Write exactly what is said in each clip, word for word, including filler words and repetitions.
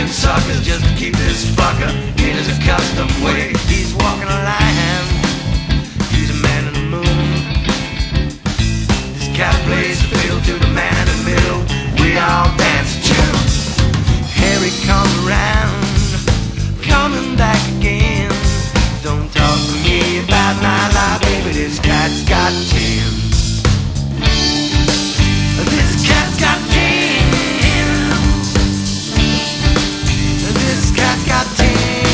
and suckers just to keep this fucker in his accustomed way. He's walking a line, he's a man in the moon. This cat plays the fiddle to the man in the middle. We all dance a tune. Harry comes around, coming back again. Don't talk to me about my life, baby, this cat's got ten. This cat's got ten. This cat's got ten.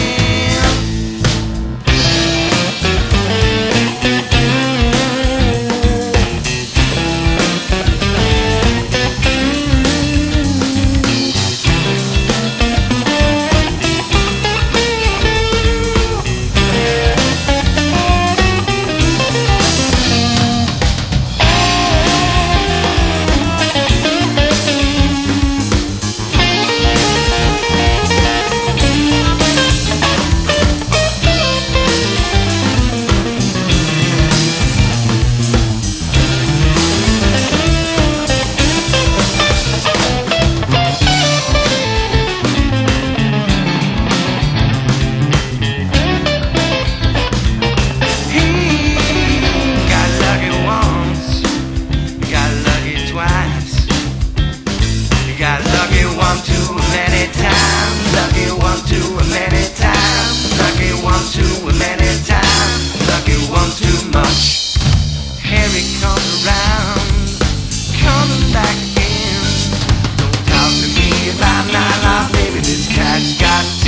Got lucky one too many times, lucky one too many times, lucky one too many times, lucky one too much. Harry comes around, coming back again. Don't talk to me about my life, baby, this cat's got